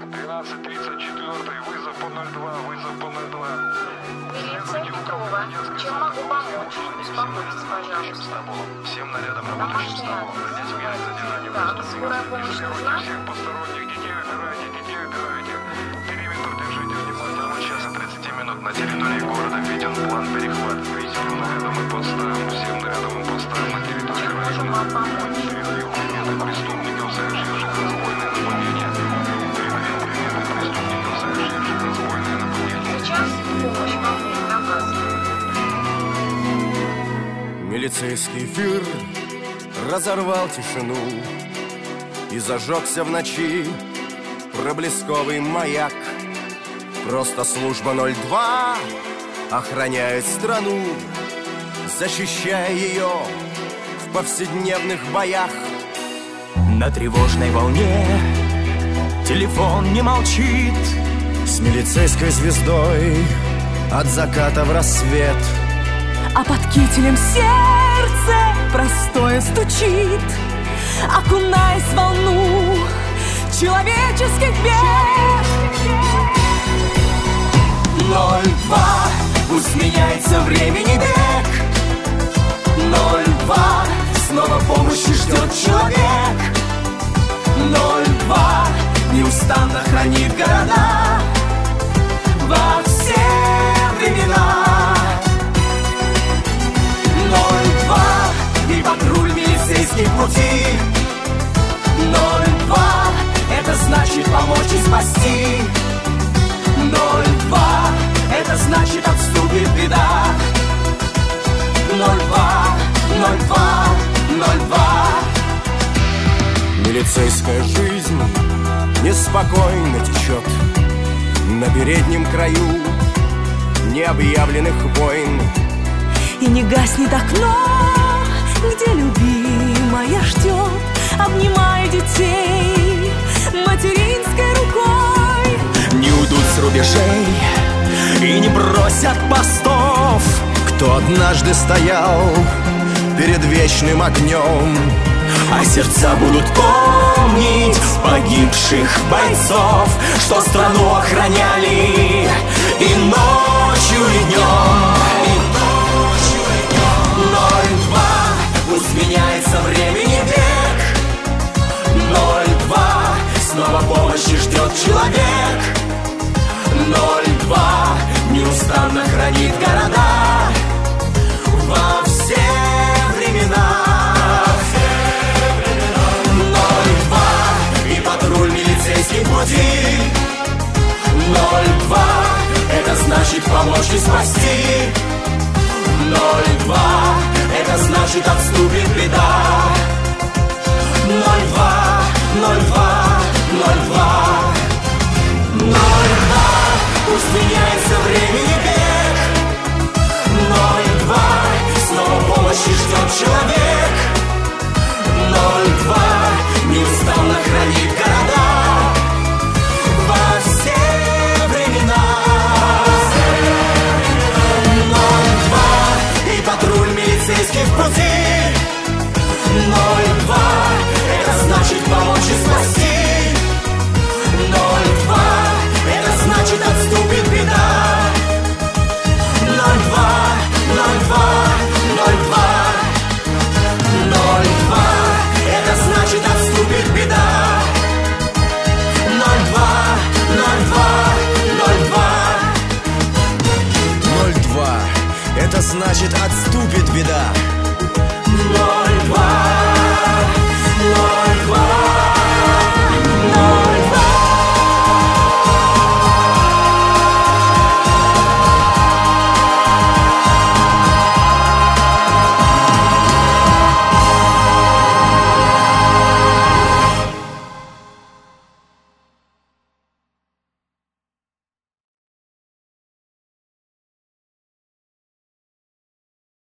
1334, вызов по 02, вызов по 02. Милиция Петрова. Чем могу помочь? Успокойтесь, пожалуйста. Всем нарядом Домашний работающих адрес. здесь место задержания. Так, скорая помощь нужна? Всех посторонних детей убирайте. Периметр держите внимательно. Час и 30 минут на территории города введен план перехвата. Всем нарядом и постам на территории Чем можем вам помочь? Передаю приметы преступников, совершивших разбойное нападение. Сейчас помощь вам будет оказана. Милицейский эфир разорвал тишину и зажегся в ночи проблесковый маяк. Просто служба 02 охраняет страну, защищая ее в повседневных боях. На тревожной волне телефон не молчит. С милицейской звездой от заката в рассвет. А под кителем сердце простое стучит, окунаясь в волну человеческих бед. 02, пусть меняется времени век. 02, снова помощи ждет человек. 02, неустанно хранит города во все времена. 02, и патруль милицейских пути. 02, это значит помочь и спасти. 02, это значит отступит беда. 02, 02, 02. Милицейская жизнь неспокойно течет на переднем краю необъявленных войн. И не гаснет окно, где любимая ждет, обнимая детей материнской рукой. Не уйдут с рубежей и не бросят постов. Кто однажды стоял перед вечным огнем, а сердца будут помнить погибших бойцов, что страну охраняли и ночью, и днем. 02, пусть меняется времени век. 02, снова помощи ждет человек. 02, неустанно хранит города во все времена. 02, и патруль милицейских пути. 02, это значит помочь и спасти. 02, это значит отступит беда. 02, 02, 02. 02, пусть меняется времени век. 02, снова помощи ждет человек. 02, неустанно хранит города во все времена. 02, и патруль милицейских пути. 02, это значит помочь и спасти. 02, это значит отступит беда. 02, 02, 02. 02, это значит отступит беда. 02, 02, 02. 02, это значит